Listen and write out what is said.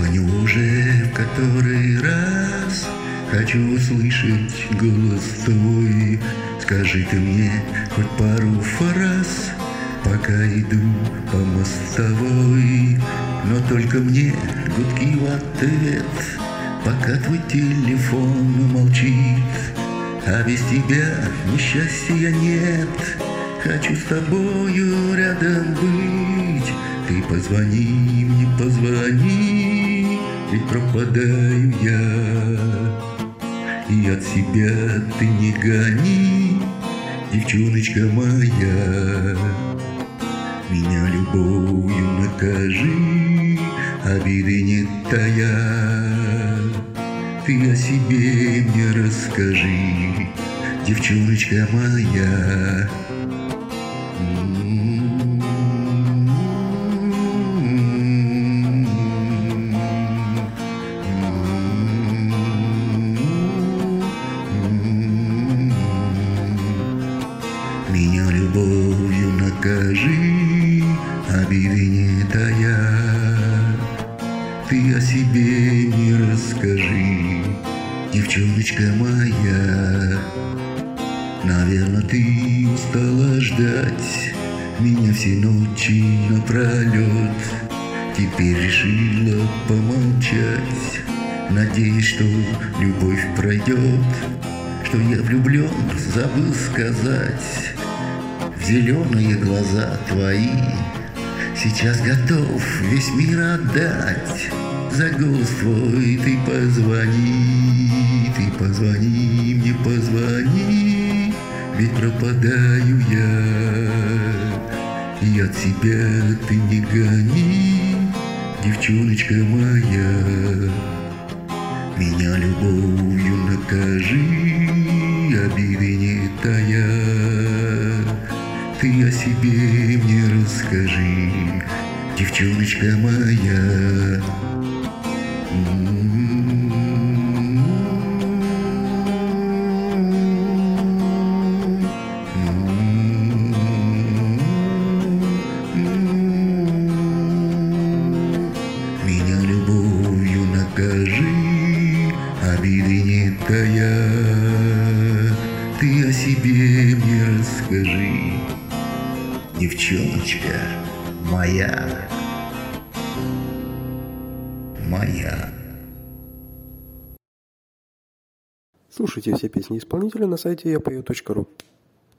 Звоню уже в который раз, хочу услышать голос твой. Скажи ты мне хоть пару фраз, пока иду по мостовой. Но только мне гудки в ответ, пока твой телефон молчит. А без тебя ни счастья нет, хочу с тобою рядом быть. Ты позвони мне, позвони, ведь пропадаю я. И от себя ты не гони, девчоночка моя. Меня любовью накажи, обиды не тая. Ты о себе мне расскажи, девчоночка моя. Меня любовью накажи, обиды не тая. Ты о себе мне расскажи, девчоночка моя. Наверно, ты устала ждать меня все ночи напролет. Теперь решила помолчать, надеюсь, что любовь пройдет. Что я влюблен, забыл сказать, в зеленые глаза твои. Сейчас готов весь мир отдать за голос твой. Ты позвони мне, позвони, ведь пропадаю я. И от себя ты не гони, девчоночка моя. Меня любовью накажи, обиды не тая. Ты о себе мне расскажи, девчоночка моя. Меня любовью накажи, обиды не тая. Ты о себе мне расскажи, девчоночка моя. Моя. Слушайте все песни исполнителя на сайте yapою.ru.